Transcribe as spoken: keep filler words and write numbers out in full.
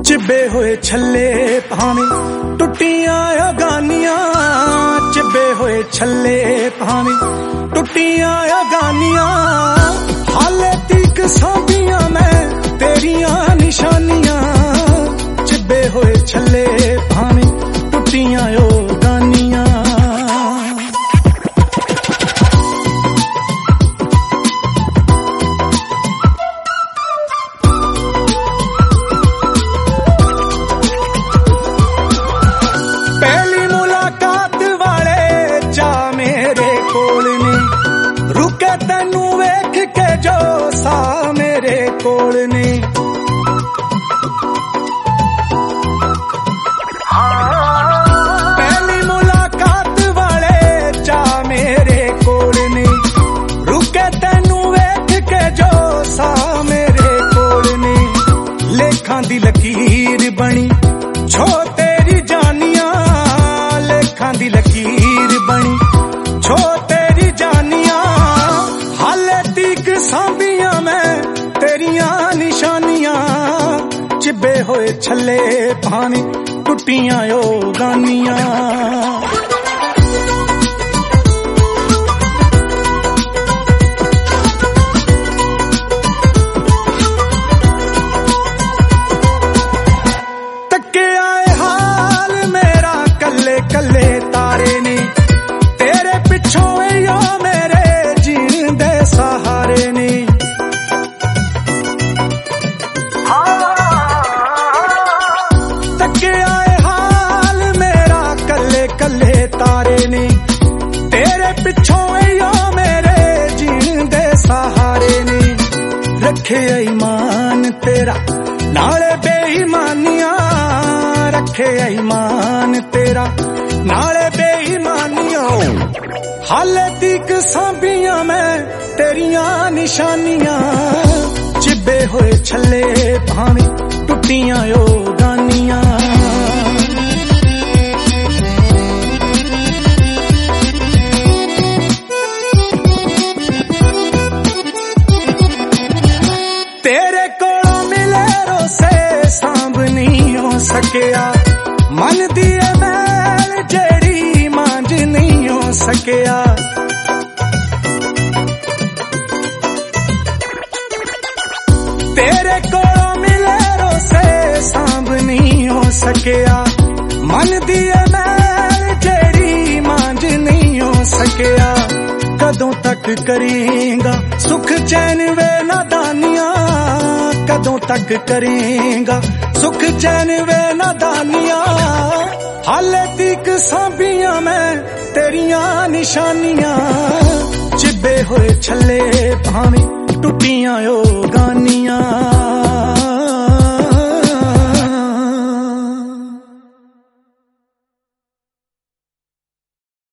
चिबे होए छल्ले भावें टुटियां अगानियां, चिबे होए छल्ले भावें टुटियां अगानियां, हाले तीक सांभियां मैं तेरियां निशानियां। चिबे होए छल्ले भावें टुटियां अगानियां। रुके तैनू वेख के जो सा मेरे कोल ने, पहली मुलाकात वाले चा मेरे कोल ने। रुके तैनू वेख के जो सा मेरे कोल ने, लेखां दी लकीर बनी छो तेरी जानियां, लेखां दी लकीर बनी छो तेरी जानियां, हाले तीक सांभियां मैं तेरियां निशानियां। चिबे होए छल्ले भावें टुटियां अगानियां। तके आए हाल मेरा कल्ले कल्ले तारे ने, तेरे पिछों यो मेरे जीण दे सहारे ने। तके आए हाल मेरा कल्ले कल्ले तारे ने, तेरे पिछों यो मेरे जीण दे सहारे ने। रखे ईमान तेरा नाले बेईमानियां, रखे ईमान तेरा नाले बेईमानियां, हाले तीक सांभियां मैं तेरियां निशानियां। चिबे होए छल्ले भावें टुटियां अगानियां। तेरे कोलों मिले रोसे सांभ नहीं हो सकिया, मन दिए मैल जेड़ी मांझ नहीं हो सकिया। तेरे कोलों मिले रोसे सांभ नहीं हो सकिया, मन दिए मैल जेड़ी मांझ नहीं हो सकिया। कदों तक करेंगा सुख चैन वे नादानियां, कदों तक करेंगा सुख चैन वे नादानियां, हाले तीक सांभियां मैं तेरियां निशानियां। चिबे होए छल्ले भावें टुटियां अगानियां।